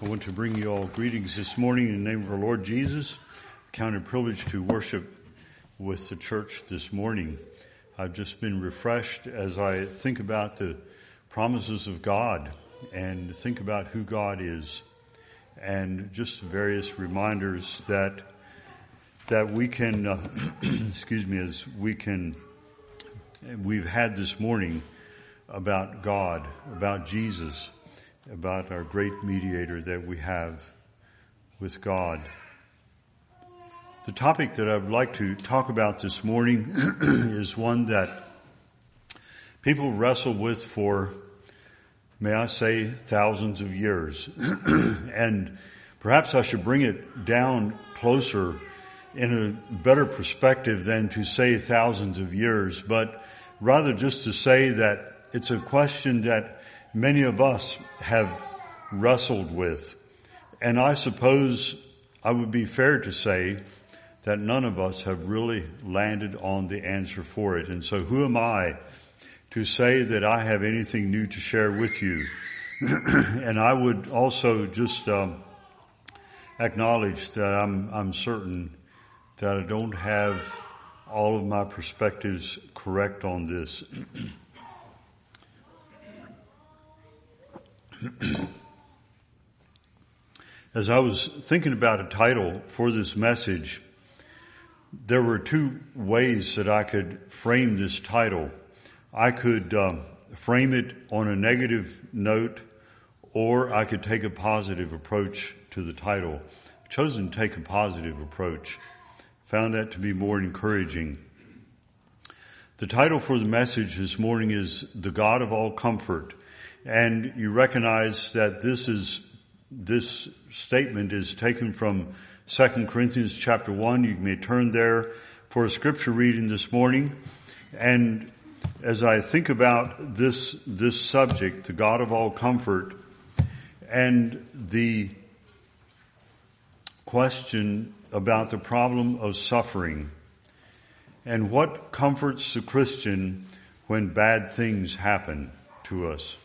I want to bring you all greetings this morning in the name of our Lord Jesus. Count it a privilege to worship with the church this morning. I've just been refreshed as I think about the promises of God and think about who God is, and just various reminders that we can, we've had this morning about God, about Jesus, about our great mediator that we have with God. The topic that I would like to talk about this morning is one that people wrestle with for, may I say, thousands of years. And perhaps I should bring it down closer in a better perspective than to say thousands of years, but rather just to say that it's a question that many of us have wrestled with. And I suppose I would be fair to say that none of us have really landed on the answer for it. And so who am I to say that I have anything new to share with you? And I would also just acknowledge that I'm certain that I don't have all of my perspectives correct on this. As I was thinking about a title for this message, there were two ways that I could frame this title. I could frame it on a negative note, or I could take a positive approach to the title. I've chosen to take a positive approach. Found that to be more encouraging. The title for the message this morning is The God of All Comfort. And you recognize that this statement is taken from 2 Corinthians chapter 1. You may turn there for a scripture reading this morning. And as I think about this subject, the God of all comfort, and the question about the problem of suffering, and what comforts the Christian when bad things happen to us.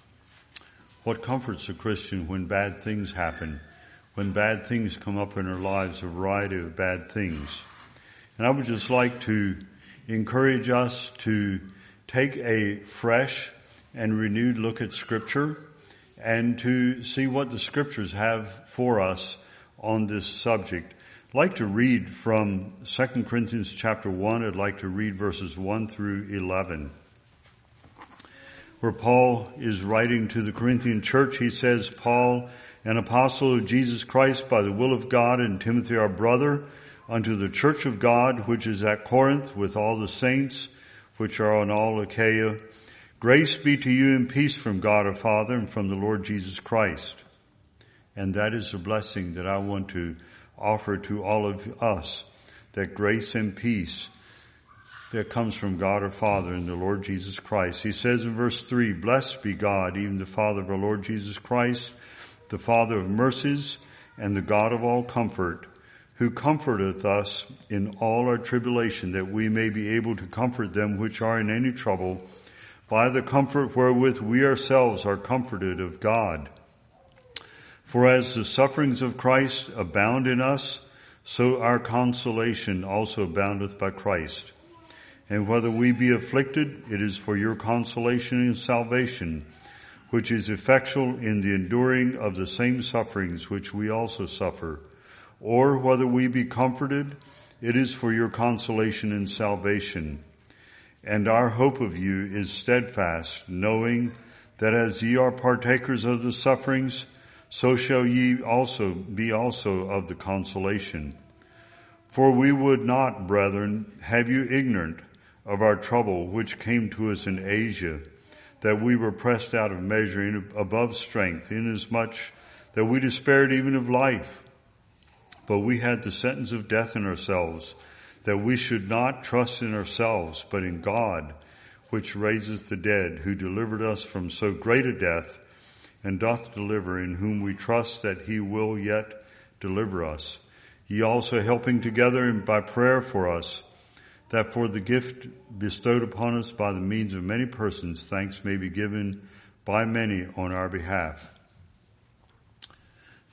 What comforts a Christian when bad things happen, when bad things come up in our lives, a variety of bad things. And I would just like to encourage us to take a fresh and renewed look at Scripture and to see what the Scriptures have for us on this subject. I'd like to read from 2 Corinthians chapter 1. I'd like to read verses 1 through 11. Where Paul is writing to the Corinthian church, he says, Paul, an apostle of Jesus Christ by the will of God, and Timothy our brother, unto the church of God which is at Corinth, with all the saints which are on all Achaia, grace be to you and peace from God our Father and from the Lord Jesus Christ. And that is the blessing that I want to offer to all of us, that grace and peace that comes from God our Father and the Lord Jesus Christ. He says in verse 3, Blessed be God, even the Father of our Lord Jesus Christ, the Father of mercies and the God of all comfort, who comforteth us in all our tribulation, that we may be able to comfort them which are in any trouble, by the comfort wherewith we ourselves are comforted of God. For as the sufferings of Christ abound in us, so our consolation also aboundeth by Christ. And whether we be afflicted, it is for your consolation and salvation, which is effectual in the enduring of the same sufferings which we also suffer. Or whether we be comforted, it is for your consolation and salvation. And our hope of you is steadfast, knowing that as ye are partakers of the sufferings, so shall ye also be of the consolation. For we would not, brethren, have you ignorant of our trouble which came to us in Asia, that we were pressed out of measure above strength, inasmuch that we despaired even of life. But we had the sentence of death in ourselves, that we should not trust in ourselves, but in God, which raiseth the dead, who delivered us from so great a death, and doth deliver, in whom we trust that he will yet deliver us. Ye also helping together and by prayer for us, that for the gift bestowed upon us by the means of many persons, thanks may be given by many on our behalf.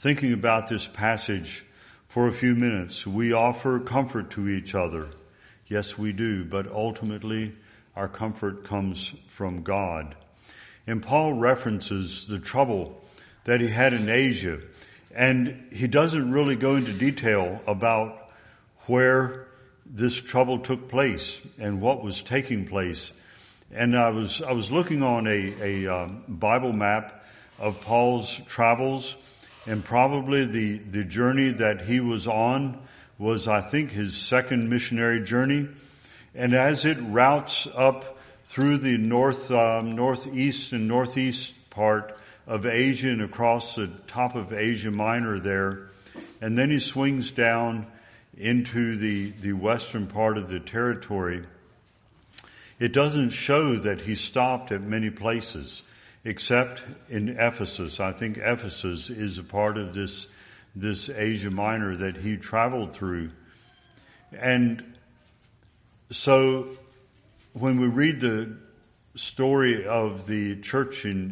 thinking about this passage for a few minutes. We offer comfort to each other. Yes, we do, but ultimately our comfort comes from God. And Paul references the trouble that he had in Asia, and he doesn't really go into detail about where this trouble took place and what was taking place. And I was looking on a Bible map of Paul's travels, and probably the journey that he was on was, I think, his second missionary journey. And as it routes up through the northeast and northeast part of Asia and across the top of Asia Minor there, and then he swings down into the western part of the territory, it doesn't show that he stopped at many places, except in Ephesus. I think Ephesus is a part of this Asia Minor that he traveled through. And so when we read the story of the church in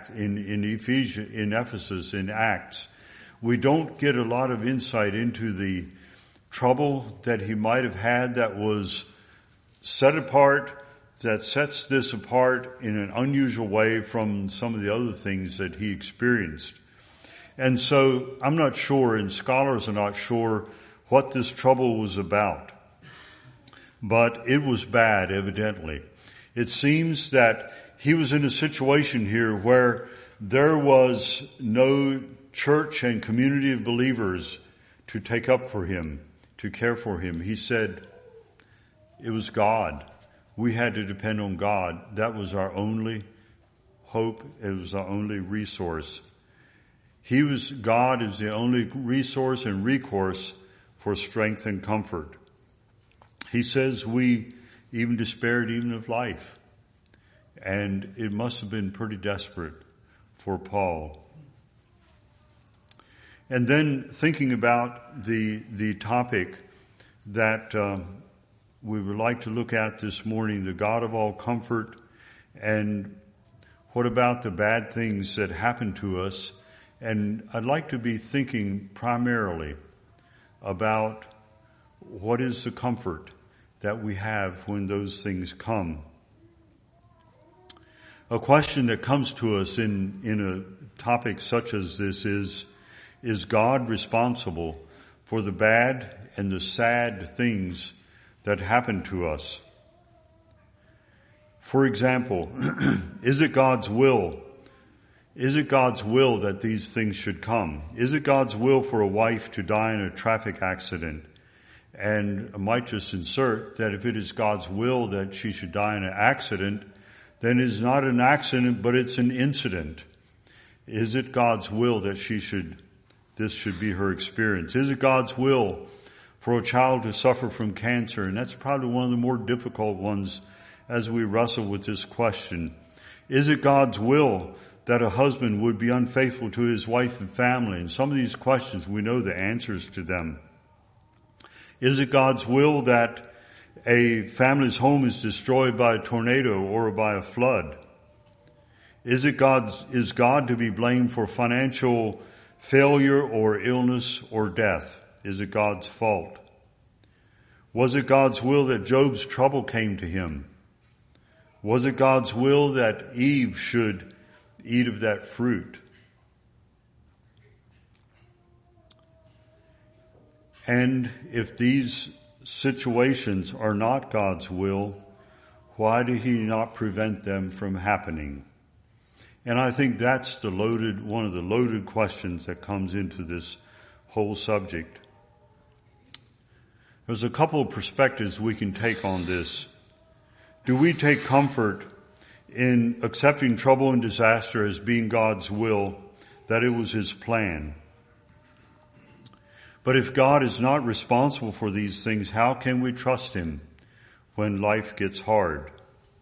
Ephesus in Acts, we don't get a lot of insight into the trouble that he might have had that was set apart, that sets this apart in an unusual way from some of the other things that he experienced. And so I'm not sure, and scholars are not sure, what this trouble was about. But it was bad, evidently. It seems that he was in a situation here where there was no church and community of believers to take up for him, to care for him. He said it was God. We had to depend on God. That was our only hope. It was our only resource. God is the only resource and recourse for strength and comfort. He says we even despaired even of life. And it must have been pretty desperate for Paul. And then thinking about the topic that we would like to look at this morning, the God of all comfort, and what about the bad things that happen to us? And I'd like to be thinking primarily about what is the comfort that we have when those things come. A question that comes to us in a topic such as this is God responsible for the bad and the sad things that happen to us? For example, is it God's will? Is it God's will that these things should come? Is it God's will for a wife to die in a traffic accident? And I might just insert that if it is God's will that she should die in an accident, then it is not an accident, but it's an incident. Is it God's will that this should be her experience? Is it God's will for a child to suffer from cancer? And that's probably one of the more difficult ones as we wrestle with this question. Is it God's will that a husband would be unfaithful to his wife and family? And some of these questions, we know the answers to them. Is it God's will that a family's home is destroyed by a tornado or by a flood? Is God to be blamed for financial failure or illness or death? Is it God's fault? Was it God's will that Job's trouble came to him? Was it God's will that Eve should eat of that fruit? And if these situations are not God's will, why did he not prevent them from happening? And I think that's one of the loaded questions that comes into this whole subject. There's a couple of perspectives we can take on this. Do we take comfort in accepting trouble and disaster as being God's will, that it was his plan? But if God is not responsible for these things, how can we trust him when life gets hard?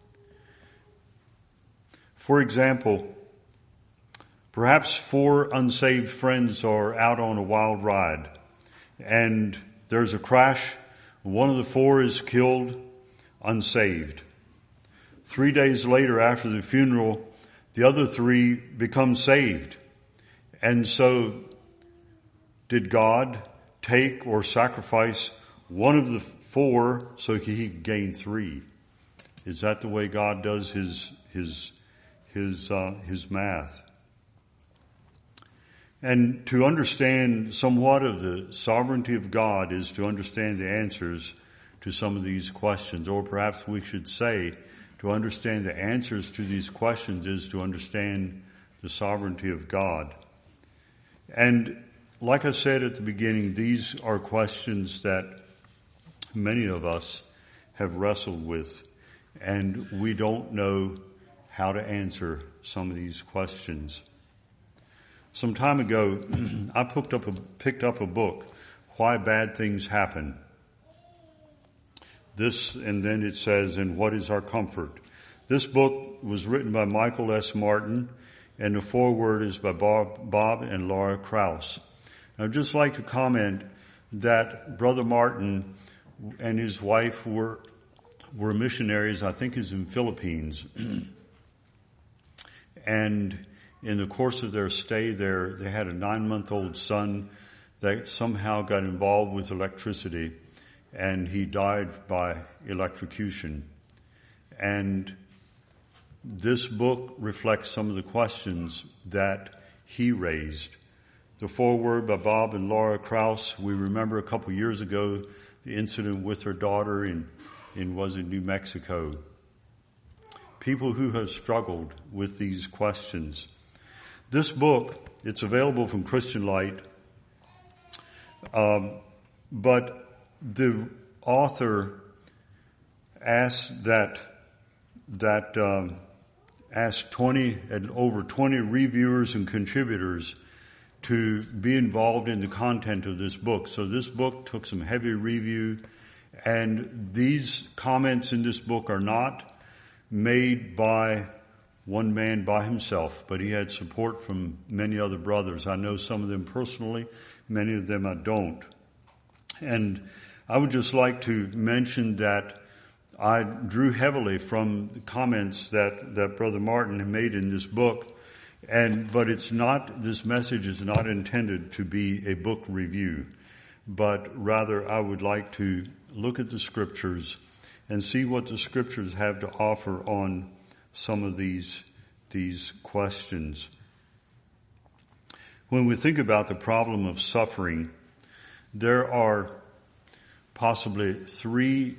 For example, perhaps 4 unsaved friends are out on a wild ride, and there's a crash. One of the 4 is killed, unsaved. 3 days later, after the funeral, the other 3 become saved. And so Did God take or sacrifice one of the 4 so he could gain 3? Is that the way God does his math? And to understand somewhat of the sovereignty of God is to understand the answers to some of these questions, or perhaps we should say to understand the answers to these questions is to understand the sovereignty of God. And like I said at the beginning, these are questions that many of us have wrestled with, and we don't know how to answer some of these questions. Some time ago, I picked up a book, Why Bad Things Happen. This, and then it says, and what is our comfort? This book was written by Michael S. Martin, and the foreword is by Bob and Laura Krause. I'd just like to comment that Brother Martin and his wife were missionaries, I think is in Philippines. And in the course of their stay there, they had a 9-month-old son that somehow got involved with electricity, and he died by electrocution. And this book reflects some of the questions that he raised. The foreword by Bob and Laura Krause, we remember a couple years ago the incident with her daughter in New Mexico. People who have struggled with these questions. This book, it's available from Christian Light, but the author asked asked 20 and over 20 reviewers and contributors to be involved in the content of this book. So this book took some heavy review, and these comments in this book are not made by one man by himself, but he had support from many other brothers. I know some of them personally, many of them I don't. And I would just like to mention that I drew heavily from the comments that Brother Martin had made in this book, but this message is not intended to be a book review, but rather I would like to look at the scriptures and see what the scriptures have to offer on some of these questions. When we think about the problem of suffering, there are possibly three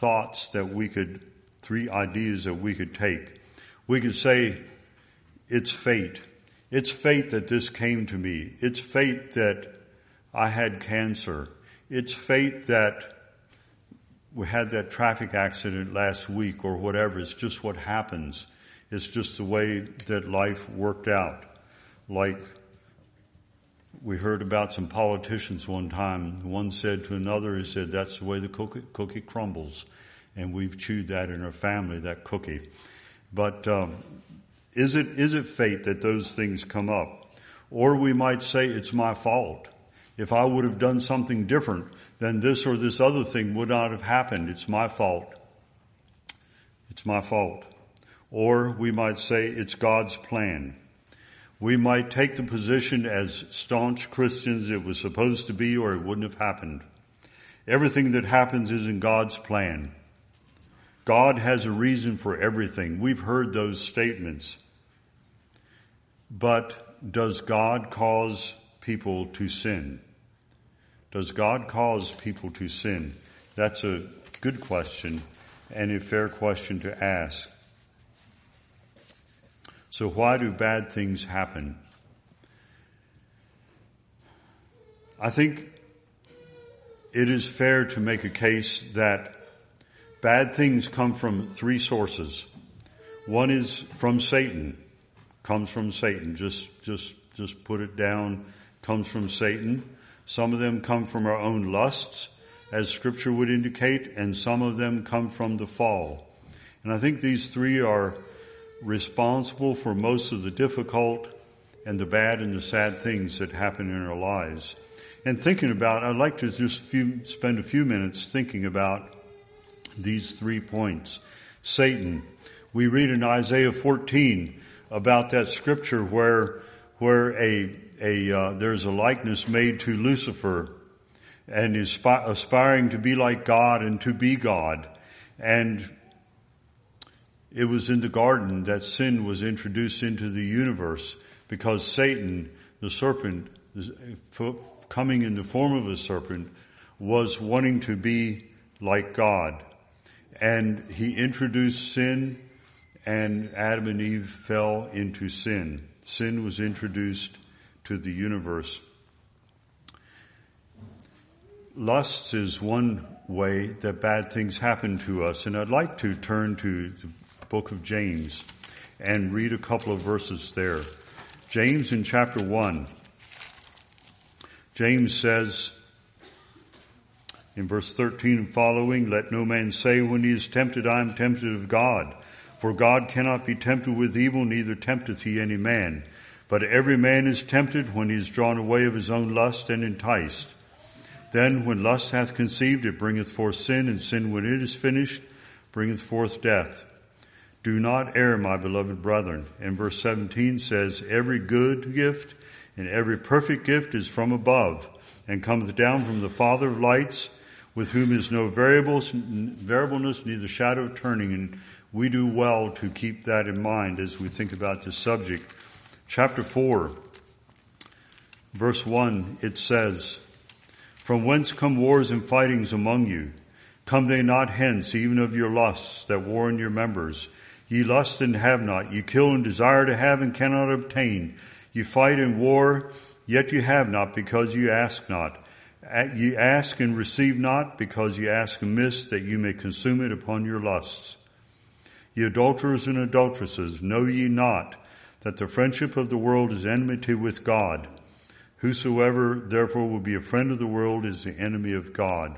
ideas that we could take. We could say, it's fate. It's fate that this came to me. It's fate that I had cancer. It's fate that we had that traffic accident last week or whatever. It's just what happens. It's just the way that life worked out. Like we heard about some politicians one time. One said to another, he said, that's the way the cookie crumbles. And we've chewed that in our family, that cookie. But is it fate that those things come up? Or we might say it's my fault. If I would have done something different, then this or this other thing would not have happened. It's my fault. It's my fault. Or we might say it's God's plan. We might take the position as staunch Christians it was supposed to be, or it wouldn't have happened. Everything that happens is in God's plan. God has a reason for everything. We've heard those statements. But does God cause people to sin? Does God cause people to sin? That's a good question and a fair question to ask. So why do bad things happen? I think it is fair to make a case that bad things come from three sources. One is from Satan. Comes from Satan. Just put it down. Comes from Satan. Some of them come from our own lusts, as Scripture would indicate, and some of them come from the fall. And I think these three are responsible for most of the difficult and the bad and the sad things that happen in our lives. And I'd like to just spend a few minutes thinking about these 3 points. Satan. We read in Isaiah 14 about that scripture where a there's a likeness made to Lucifer, and is aspiring to be like God and to be God. And it was in the garden that sin was introduced into the universe, because Satan, the serpent, coming in the form of a serpent, was wanting to be like God. And he introduced sin, and Adam and Eve fell into sin. Sin was introduced to the universe. Lust is one way that bad things happen to us, and I'd like to turn to the book of James and read a couple of verses there. James in chapter 1. James says in verse 13 and following, "Let no man say when he is tempted, I am tempted of God. For God cannot be tempted with evil, neither tempteth he any man. But every man is tempted when he is drawn away of his own lust and enticed. Then when lust hath conceived, it bringeth forth sin, and sin, when it is finished, bringeth forth death. Do not err, my beloved brethren." And verse 17 says, "Every good gift and every perfect gift is from above, and cometh down from the Father of lights, with whom is no variableness, neither shadow of turning." And we do well to keep that in mind as we think about this subject. Chapter 4, verse 1, it says, "From whence come wars and fightings among you? Come they not hence, even of your lusts that war in your members? Ye lust and have not, ye kill and desire to have and cannot obtain. You fight and war, yet you have not, because you ask not. Ye ask and receive not, because ye ask amiss, that you may consume it upon your lusts. Ye adulterers and adulteresses, know ye not that the friendship of the world is enmity with God? Whosoever therefore will be a friend of the world is the enemy of God."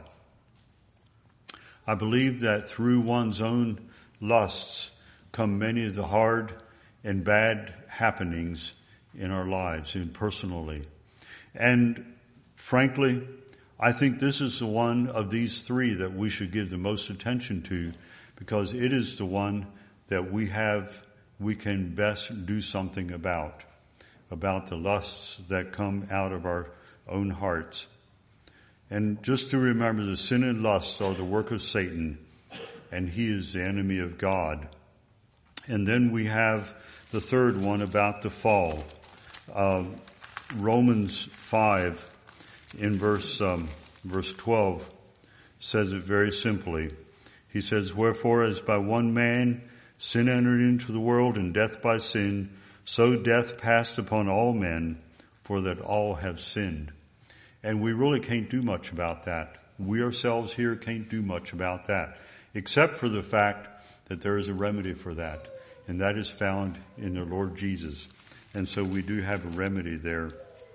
I believe that through one's own lusts come many of the hard and bad happenings in our lives and personally. And frankly, I think this is the one of these three that we should give the most attention to, because it is the one that we can best do something about the lusts that come out of our own hearts. And just to remember, the sin and lust are the work of Satan, and he is the enemy of God. And then we have the third one about the fall. Romans 5 in verse 12 says it very simply. He says, "Wherefore as by one man sin entered into the world, and death by sin, so death passed upon all men, for that all have sinned." And we really can't do much about that. We ourselves here can't do much about that, except for the fact that there is a remedy for that, and that is found in the Lord Jesus. And so we do have a remedy there.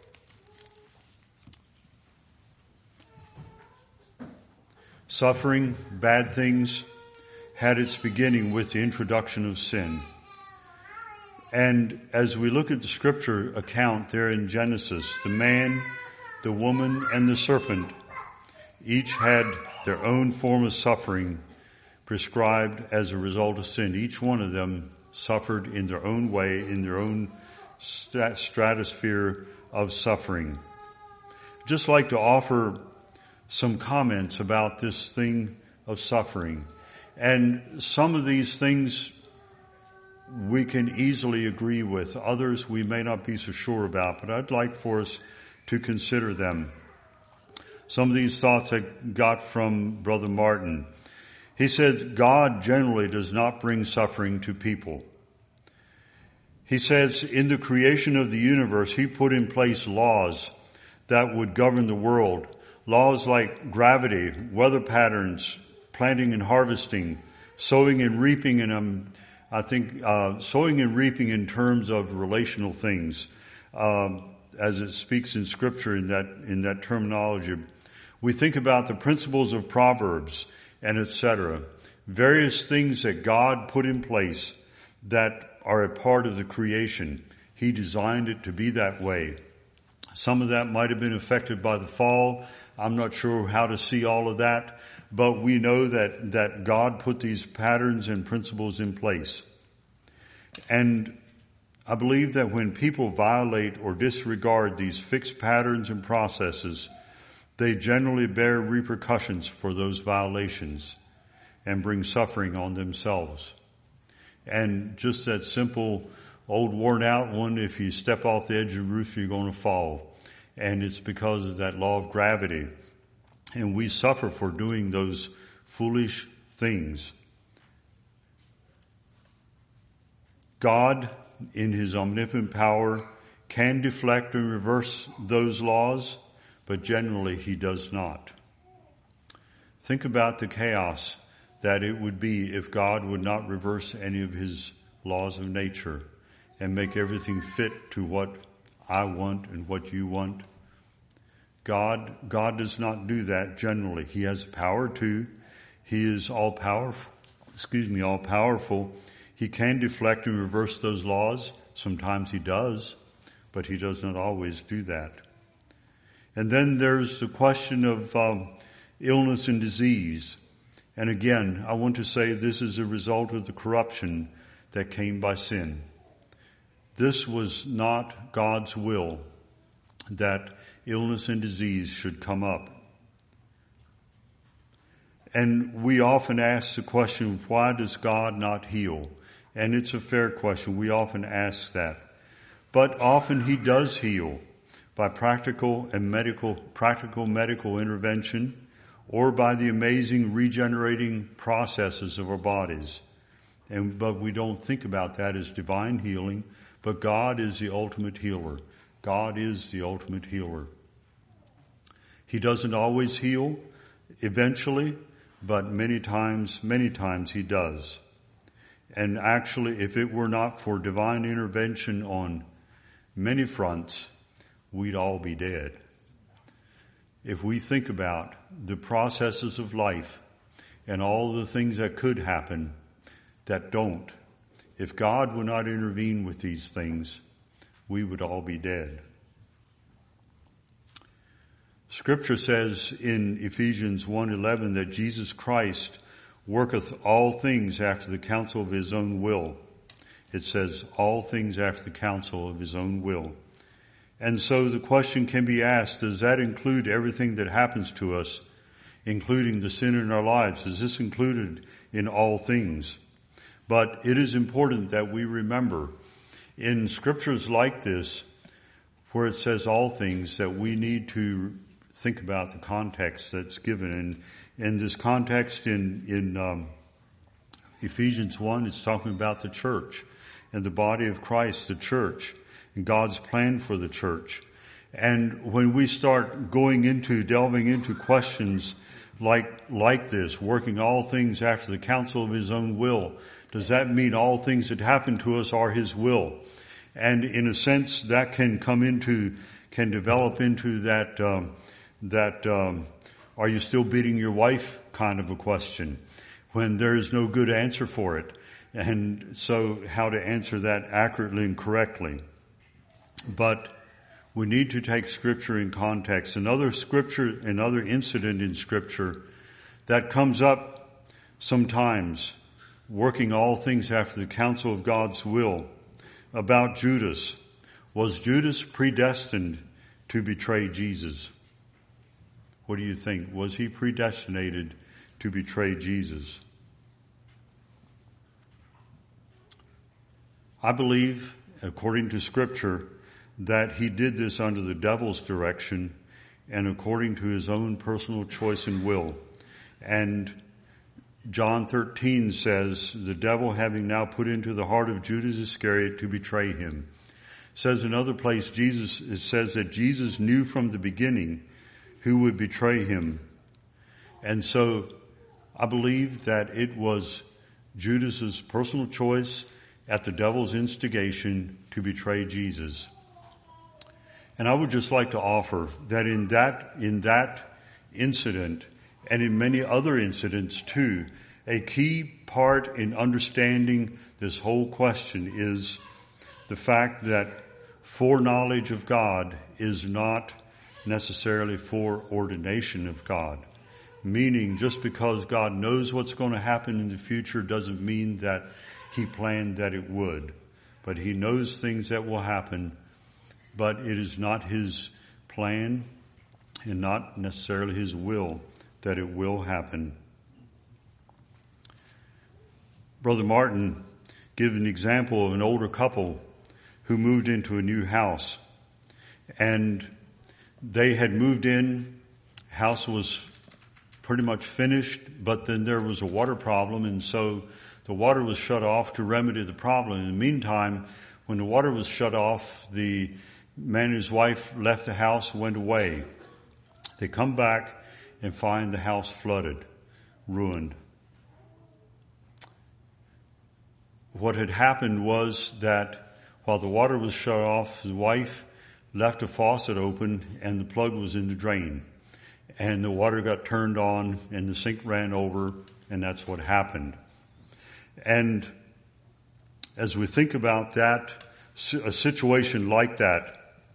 Suffering, bad things, had its beginning with the introduction of sin. And as we look at the scripture account there in Genesis, the man, the woman, and the serpent each had their own form of suffering prescribed as a result of sin. Each one of them suffered in their own way, in their own stratosphere of suffering. Just like to offer some comments about this thing of suffering. And some of these things we can easily agree with. Others we may not be so sure about, but I'd like for us to consider them. Some of these thoughts I got from Brother Martin. He said, God generally does not bring suffering to people. He says, in the creation of the universe, he put in place laws that would govern the world. Laws like gravity, weather patterns, planting and harvesting, sowing and reaping, and sowing and reaping in terms of relational things, as it speaks in Scripture in that terminology. We think about the principles of Proverbs and etc. Various things that God put in place that are a part of the creation. He designed it to be that way. Some of that might have been affected by the fall. I'm not sure how to see all of that, but we know that God put these patterns and principles in place. And I believe that when people violate or disregard these fixed patterns and processes, they generally bear repercussions for those violations and bring suffering on themselves. And just that simple, old worn out one, if you step off the edge of the roof, you're going to fall. And it's because of that law of gravity. And we suffer for doing those foolish things. God, in His omnipotent power, can deflect and reverse those laws, but generally He does not. Think about the chaos that it would be if God would not reverse any of His laws of nature and make everything fit to what I want and what you want. God does not do that generally. He has power to. He is all powerful. He can deflect and reverse those laws. Sometimes He does, but He does not always do that. And then there's the question of illness and disease. And again, I want to say this is a result of the corruption that came by sin. This was not God's will that illness and disease should come up. And we often ask the question, why does God not heal? And it's a fair question. We often ask that. But often He does heal by practical medical intervention, or by the amazing regenerating processes of our bodies. But we don't think about that as divine healing, but God is the ultimate healer. God is the ultimate healer. He doesn't always heal, eventually, but many times He does. And actually, if it were not for divine intervention on many fronts, we'd all be dead. If we think about the processes of life and all the things that could happen that don't, if God would not intervene with these things, we would all be dead. Scripture says in Ephesians 1:11 that Jesus Christ worketh all things after the counsel of His own will. It says all things after the counsel of His own will. And so the question can be asked, does that include everything that happens to us, including the sin in our lives? Is this included in all things? But it is important that we remember in scriptures like this, where it says all things, that we need to think about the context that's given. And in this context in Ephesians 1, it's talking about the church and the body of Christ, the church, and God's plan for the church. And when we start delving into questions like this, working all things after the counsel of His own will, does that mean all things that happen to us are His will? And in a sense, that can develop into that are you still beating your wife kind of a question, when there is no good answer for it. And so how to answer that accurately and correctly. But we need to take Scripture in context. Another incident in Scripture that comes up sometimes, working all things after the counsel of God's will, about Judas. Was Judas predestined to betray Jesus? What do you think? Was he predestinated to betray Jesus? I believe, according to Scripture, that he did this under the devil's direction and according to his own personal choice and will. And John 13 says, the devil having now put into the heart of Judas Iscariot to betray him. It says in another place, it says that Jesus knew from the beginning who would betray him. And so I believe that it was Judas's personal choice at the devil's instigation to betray Jesus. And I would just like to offer that in that incident, and in many other incidents too, a key part in understanding this whole question is the fact that foreknowledge of God is not necessarily foreordination of God. Meaning, just because God knows what's going to happen in the future doesn't mean that He planned that it would. but he knows things that will happen, but it is not his plan and not necessarily his will that it will happen. Brother Martin gave an example of an older couple who moved into a new house, and they had moved in, house was pretty much finished, but then there was a water problem, and so the water was shut off to remedy the problem. In the meantime, when the water was shut off, the man and his wife left the house, went away. They come back and find the house flooded, ruined. What had happened was that while the water was shut off, his wife left a faucet open and the plug was in the drain. And the water got turned on and the sink ran over, and that's what happened. And as we think about that, a situation like that,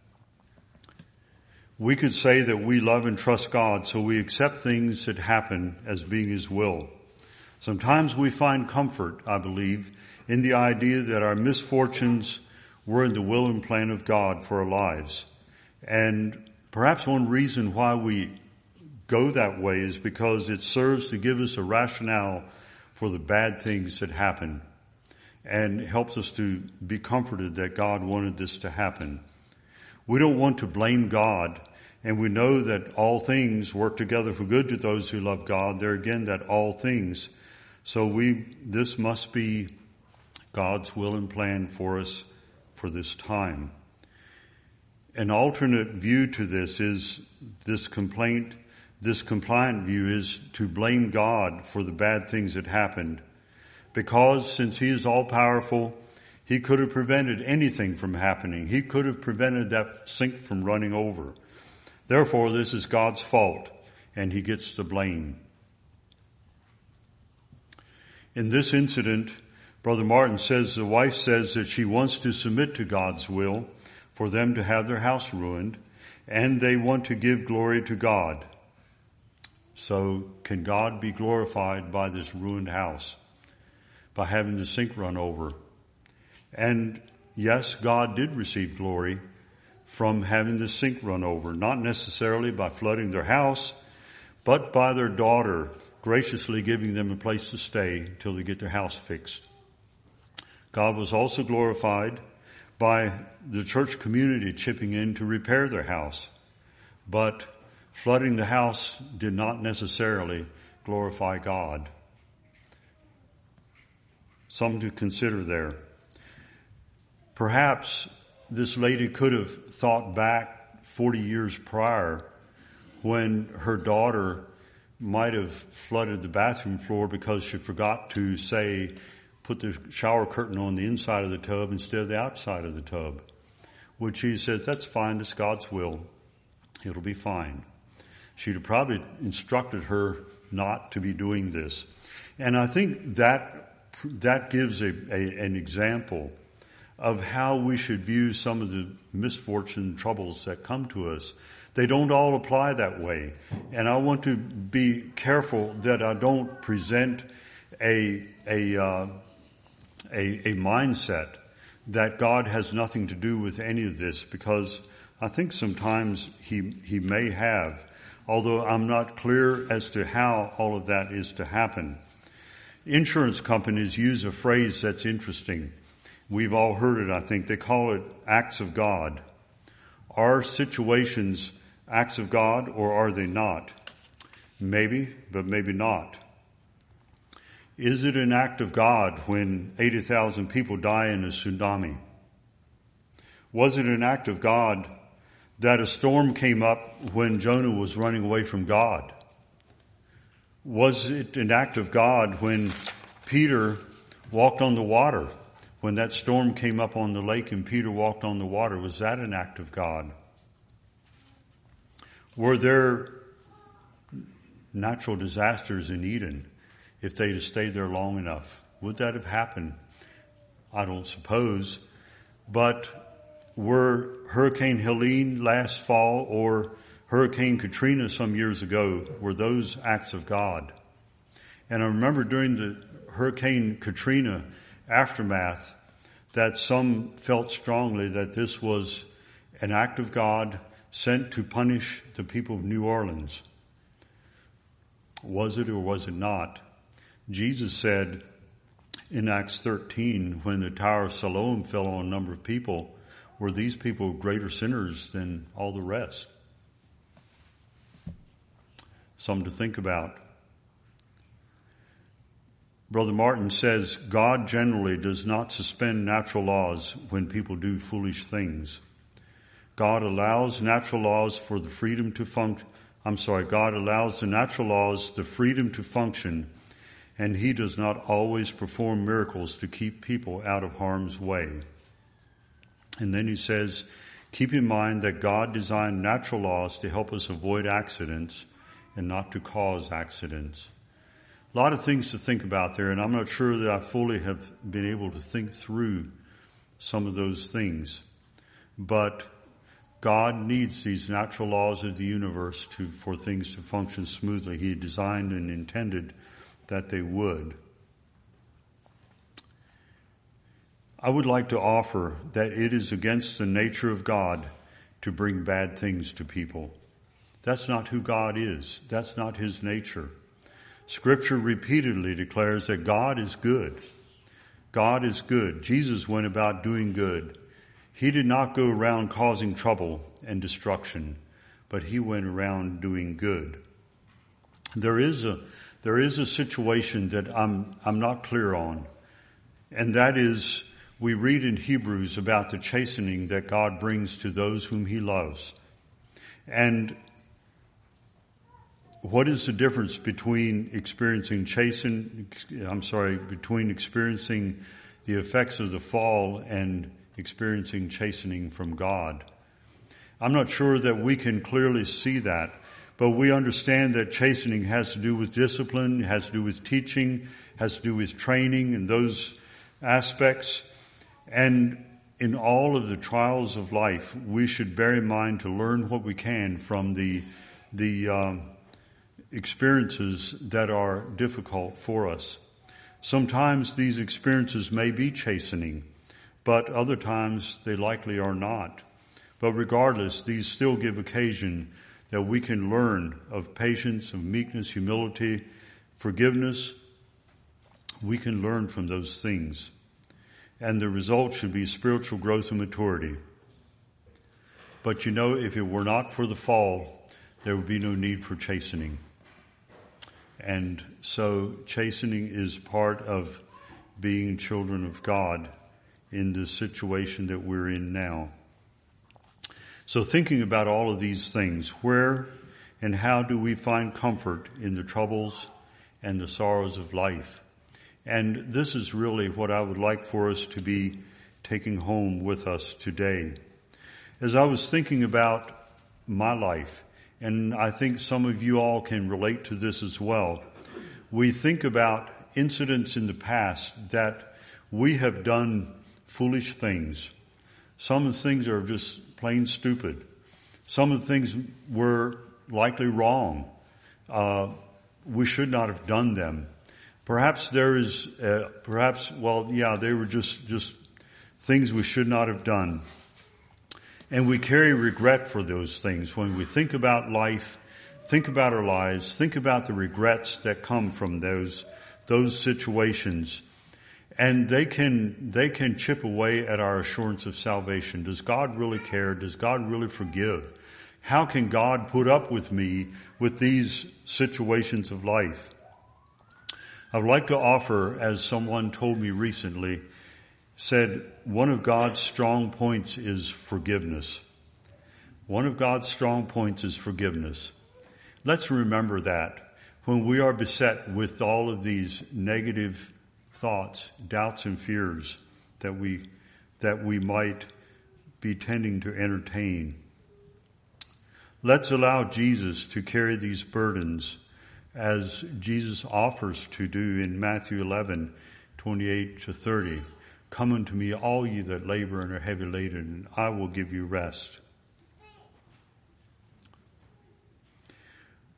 we could say that we love and trust God, so we accept things that happen as being His will. Sometimes we find comfort, I believe, in the idea that our misfortunes were in the will and plan of God for our lives. And perhaps one reason why we go that way is because it serves to give us a rationale for the bad things that happen and helps us to be comforted that God wanted this to happen. We don't want to blame God, and we know that all things work together for good to those who love God. There again, that all things. So this must be God's will and plan for us for this time. An alternate view to this is this compliant view is to blame God for the bad things that happened, because since He is all powerful, He could have prevented anything from happening. He could have prevented that sink from running over. Therefore, this is God's fault, and He gets the blame. In this incident, Brother Martin says the wife says that she wants to submit to God's will for them to have their house ruined, and they want to give glory to God. So can God be glorified by this ruined house, by having the sink run over? And yes, God did receive glory from having the sink run over, not necessarily by flooding their house, but by their daughter graciously giving them a place to stay till they get their house fixed. God was also glorified by the church community chipping in to repair their house. But flooding the house did not necessarily glorify God. Something to consider there. Perhaps this lady could have thought back 40 years prior when her daughter might have flooded the bathroom floor because she forgot to put the shower curtain on the inside of the tub instead of the outside of the tub. Which she says, that's fine, it's God's will. It'll be fine. She'd have probably instructed her not to be doing this. And I think that gives an example of how we should view some of the misfortune troubles that come to us. They don't all apply that way. And I want to be careful that I don't present a mindset that God has nothing to do with any of this, because I think sometimes he may have, although I'm not clear as to how all of that is to happen. Insurance companies use a phrase that's interesting. We've all heard it, I think. They call it acts of God. Are situations acts of God, or are they not? Maybe, but maybe not. Is it an act of God when 80,000 people die in a tsunami? Was it an act of God that a storm came up when Jonah was running away from God? Was it an act of God when Peter walked on the water? When that storm came up on the lake and Peter walked on the water, was that an act of God? Were there natural disasters in Eden? If they'd have stayed there long enough, would that have happened? I don't suppose. But were Hurricane Helene last fall or Hurricane Katrina some years ago, were those acts of God? And I remember during the Hurricane Katrina aftermath, that some felt strongly that this was an act of God sent to punish the people of New Orleans. Was it or was it not? Jesus said in Acts 13, when the Tower of Siloam fell on a number of people, were these people greater sinners than all the rest? Something to think about. Brother Martin says, God generally does not suspend natural laws when people do foolish things. God allows natural laws for the freedom to God allows the natural laws the freedom to function, and he does not always perform miracles to keep people out of harm's way. And then he says, keep in mind that God designed natural laws to help us avoid accidents and not to cause accidents. A lot of things to think about there, and I'm not sure that I fully have been able to think through some of those things. But God needs these natural laws of the universe for things to function smoothly. He designed and intended that they would. I would like to offer that it is against the nature of God to bring bad things to people. That's not who God is. That's not his nature. Scripture repeatedly declares that God is good. God is good. Jesus went about doing good. He did not go around causing trouble and destruction, but he went around doing good. There is a situation that I'm not clear on, and that is we read in Hebrews about the chastening that God brings to those whom he loves. And what is the difference between experiencing between experiencing the effects of the fall and experiencing chastening from God? I'm not sure that we can clearly see that, but we understand that chastening has to do with discipline, has to do with teaching, has to do with training and those aspects. And in all of the trials of life, we should bear in mind to learn what we can from the experiences that are difficult for us. Sometimes these experiences may be chastening, but other times they likely are not. But regardless, these still give occasion that we can learn of patience, of meekness, humility, forgiveness. We can learn from those things. And the result should be spiritual growth and maturity. But if it were not for the fall, there would be no need for chastening. And so chastening is part of being children of God in the situation that we're in now. So thinking about all of these things, where and how do we find comfort in the troubles and the sorrows of life? And this is really what I would like for us to be taking home with us today. As I was thinking about my life, and I think some of you all can relate to this as well, we think about incidents in the past that we have done foolish things. Some of the things are just plain stupid. Some of the things were likely wrong. We should not have done them. Perhaps they were just things we should not have done. And we carry regret for those things. When we think about life, think about our lives, think about the regrets that come from those situations. And they can chip away at our assurance of salvation. Does God really care? Does God really forgive? How can God put up with me with these situations of life? I would like to offer, as someone told me recently, said one of God's strong points is forgiveness. One of God's strong points is forgiveness. Let's remember that when we are beset with all of these negative thoughts, doubts, and fears that we might be tending to entertain. Let's allow Jesus to carry these burdens as Jesus offers to do in Matthew 11:28-30. Come unto me, all ye that labor and are heavy laden, and I will give you rest.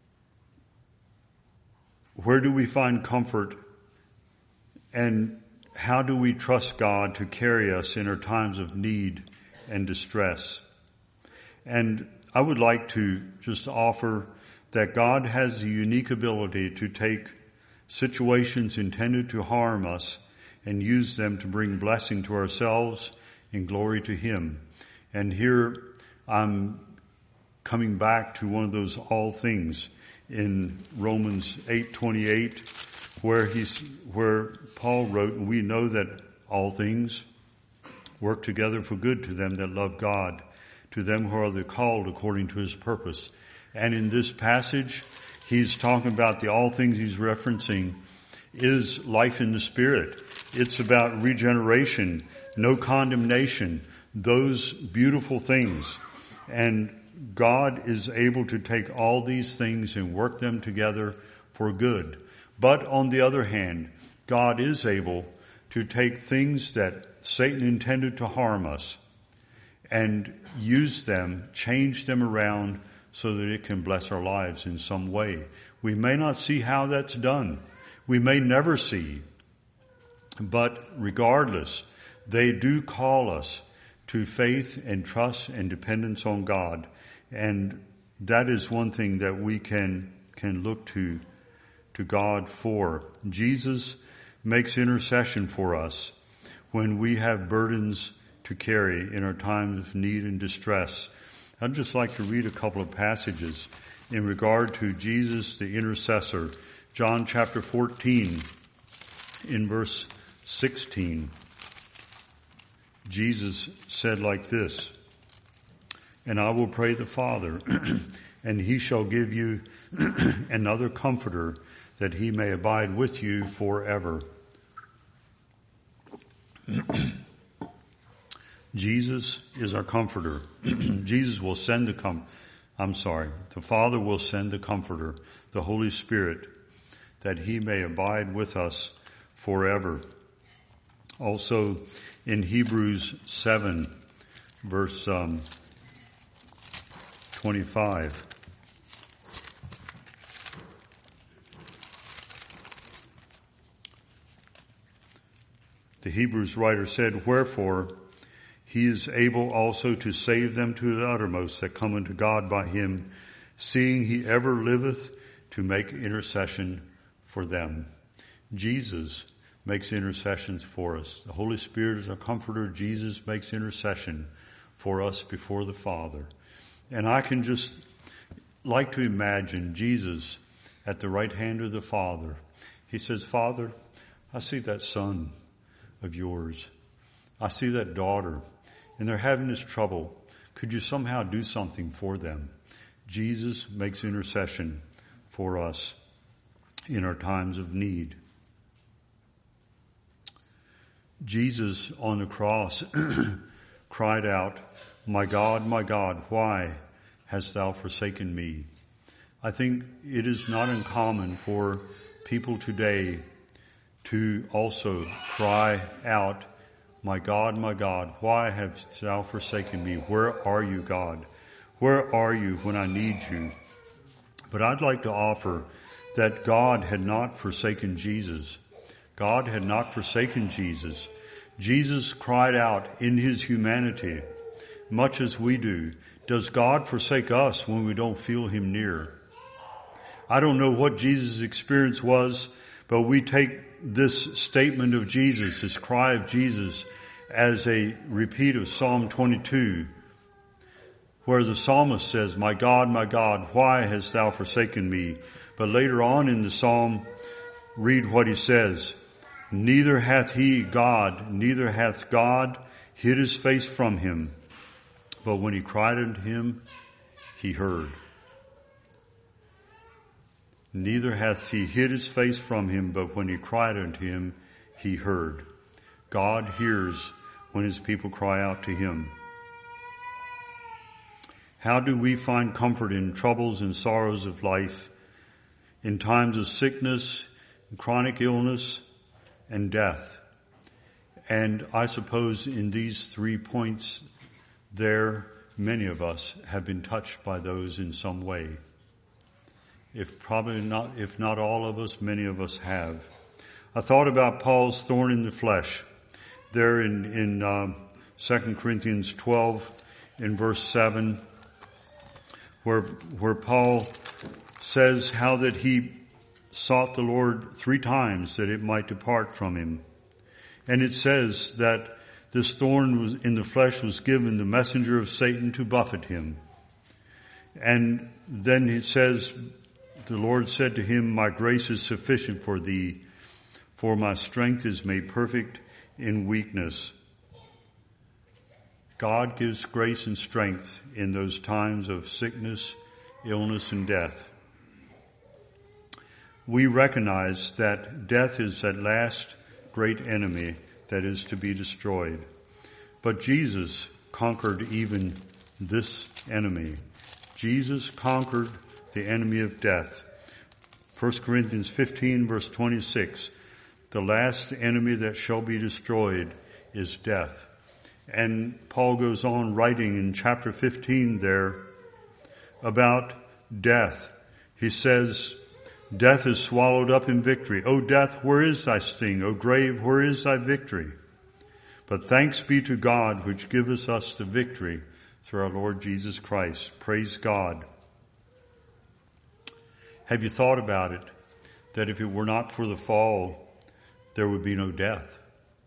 Where do we find comfort, and how do we trust God to carry us in our times of need and distress? And I would like to just offer that God has the unique ability to take situations intended to harm us and use them to bring blessing to ourselves and glory to Him. And here I'm coming back to one of those all things in Romans 8:28, where Paul wrote, "And we know that all things work together for good to them that love God, to them who are the called according to His purpose." And in this passage, he's talking about the all things he's referencing is life in the Spirit. It's about regeneration, no condemnation, those beautiful things. And God is able to take all these things and work them together for good. But on the other hand, God is able to take things that Satan intended to harm us and use them, change them around so that it can bless our lives in some way. We may not see how that's done. We may never see. But regardless, they do call us to faith and trust and dependence on God. And that is one thing that we can look to God for. Jesus makes intercession for us when we have burdens to carry in our times of need and distress. I'd just like to read a couple of passages in regard to Jesus, the intercessor. John chapter 14, in verse 16. Jesus said like this, "And I will pray the Father, and He shall give you another Comforter, that He may abide with you forever." Jesus is our Comforter. Jesus will send the Father will send the Comforter, the Holy Spirit, that He may abide with us forever. Also in Hebrews 7, verse 25. The Hebrews writer said, "Wherefore He is able also to save them to the uttermost that come unto God by Him, seeing He ever liveth to make intercession for them." Jesus makes intercessions for us. The Holy Spirit is our Comforter. Jesus makes intercession for us before the Father. And I can just like to imagine Jesus at the right hand of the Father. He says, "Father, I see that son of yours. I see that daughter, and they're having this trouble. Could you somehow do something for them?" Jesus makes intercession for us in our times of need. Jesus on the cross cried out, my God, why hast thou forsaken me?" I think it is not uncommon for people today to also cry out, my God, why hast thou forsaken me? Where are you, God? Where are you when I need you? But I'd like to offer that God had not forsaken Jesus. God had not forsaken Jesus. Jesus cried out in His humanity, much as we do. Does God forsake us when we don't feel Him near? I don't know what Jesus' experience was, but we take this statement of Jesus, this cry of Jesus, as a repeat of Psalm 22, where the psalmist says, my God, why hast thou forsaken me? But later on in the psalm, read what he says, neither hath God hid His face from him, but when he cried unto Him, He heard. Neither hath He hid His face from him, but when he cried unto Him, He heard. God hears when His people cry out to Him. How do we find comfort in troubles and sorrows of life, in times of sickness, chronic illness, and death? And I suppose in these 3 points there, many of us have been touched by those in some way. If not all of us, many of us have. I thought about Paul's thorn in the flesh there in 2 Corinthians 12 in verse 7, where Paul says how that he sought the Lord 3 times that it might depart from him. And it says that this thorn was in the flesh was given the messenger of Satan to buffet him. And then it says, the Lord said to him, my grace is sufficient for thee, for my strength is made perfect in weakness. God gives grace and strength in those times of sickness, illness, and death. We recognize that death is that last great enemy that is to be destroyed. But Jesus conquered even this enemy. Jesus conquered the enemy of death. 1 Corinthians 15 verse 26, the last enemy that shall be destroyed is death. And Paul goes on writing in chapter 15 there about death. He says, death is swallowed up in victory. O death, where is thy sting? O grave, where is thy victory? But thanks be to God, which giveth us the victory through our Lord Jesus Christ. Praise God. Have you thought about it? That if it were not for the fall, there would be no death.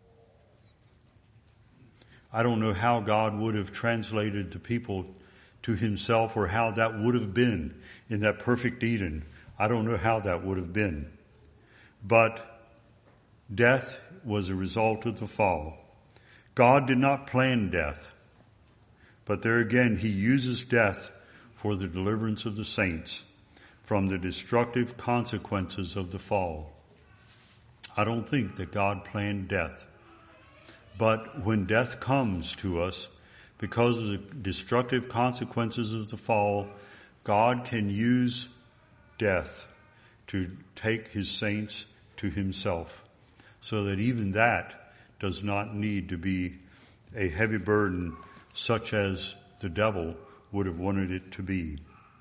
I don't know how God would have translated the people to himself, or how that would have been in that perfect Eden. I don't know how that would have been. But death was a result of the fall. God did not plan death. But there again, he uses death for the deliverance of the saints from the destructive consequences of the fall. I don't think that God planned death. But when death comes to us, because of the destructive consequences of the fall, God can use death to take his saints to himself, so that even that does not need to be a heavy burden such as the devil would have wanted it to be.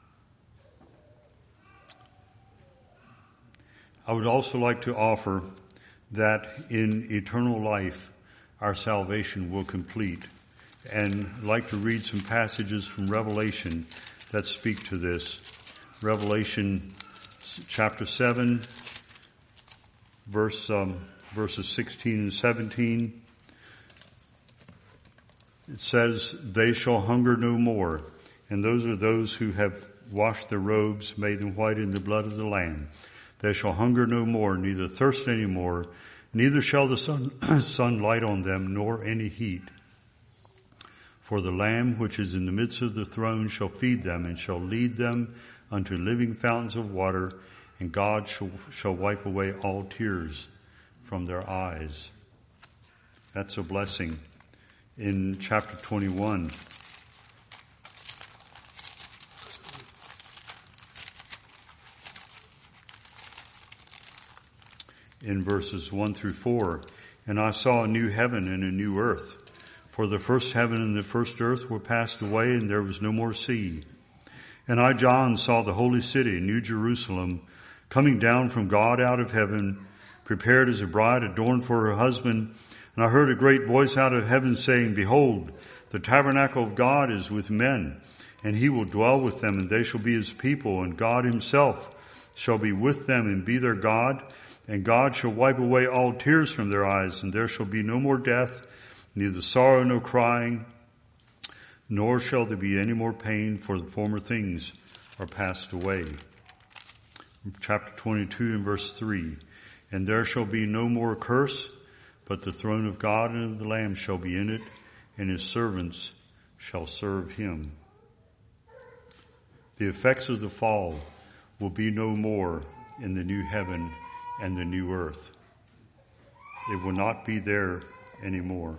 I would also like to offer that in eternal life our salvation will complete, and I'd like to read some passages from Revelation that speak to this. Revelation chapter 7, verses 16 and 17. It says, they shall hunger no more, and those are those who have washed their robes, made them white in the blood of the Lamb. They shall hunger no more, neither thirst any more, neither shall the sun light on them, nor any heat. For the Lamb which is in the midst of the throne shall feed them, and shall lead them unto living fountains of water, and God shall wipe away all tears from their eyes. That's a blessing. In chapter 21, in verses 1 through 4, and I saw a new heaven and a new earth. For the first heaven and the first earth were passed away, and there was no more sea. And I, John, saw the holy city, New Jerusalem, coming down from God out of heaven, prepared as a bride adorned for her husband. And I heard a great voice out of heaven saying, behold, the tabernacle of God is with men, and he will dwell with them, and they shall be his people, and God himself shall be with them and be their God. And God shall wipe away all tears from their eyes, and there shall be no more death, neither sorrow nor crying, nor shall there be any more pain, for the former things are passed away. Chapter 22 and verse 3, and there shall be no more curse, but the throne of God and of the Lamb shall be in it, and his servants shall serve him. The effects of the fall will be no more in the new heaven and the new earth. It will not be there anymore.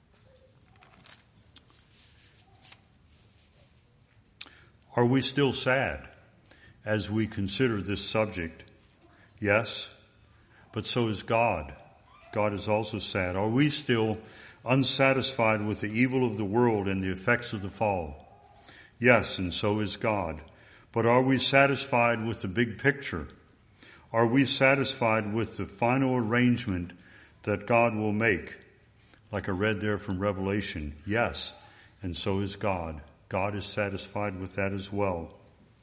Are we still sad as we consider this subject? Yes, but so is God. God is also sad. Are we still unsatisfied with the evil of the world and the effects of the fall? Yes, and so is God. But are we satisfied with the big picture? Are we satisfied with the final arrangement that God will make? Like I read there from Revelation, yes, and so is God. God is satisfied with that as well.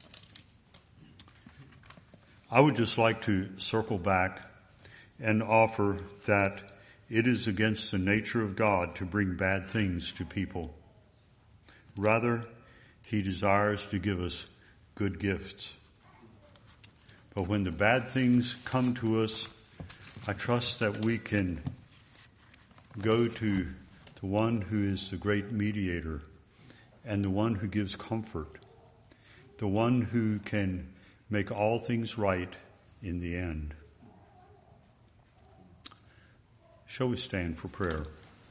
I would just like to circle back and offer that it is against the nature of God to bring bad things to people. Rather, he desires to give us good gifts. But when the bad things come to us, I trust that we can go to the one who is the great mediator and the one who gives comfort, the one who can make all things right in the end. Shall we stand for prayer?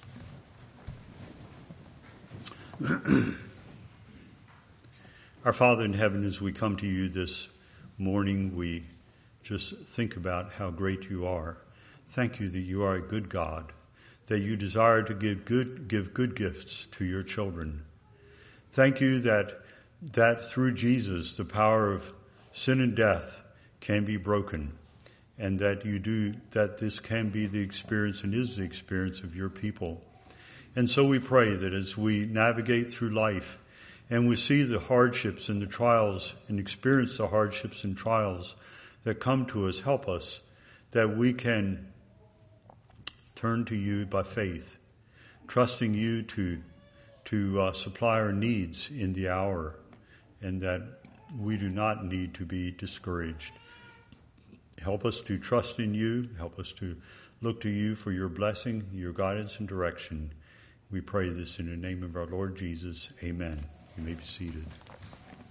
Our Father in heaven, as we come to you this morning, we just think about how great you are. Thank you that you are a good God, that you desire to give good gifts to your children. Thank you that through Jesus the power of sin and death can be broken, and that this can be the experience and is the experience of your people. And so we pray that as we navigate through life and we see the hardships and the trials and experience the hardships and trials that come to us, help us that we can turn to you by faith, trusting you to supply our needs in the hour, and that we do not need to be discouraged. Help us to trust in you. Help us to look to you for your blessing, your guidance and direction. We pray this in the name of our Lord Jesus. Amen. You may be seated.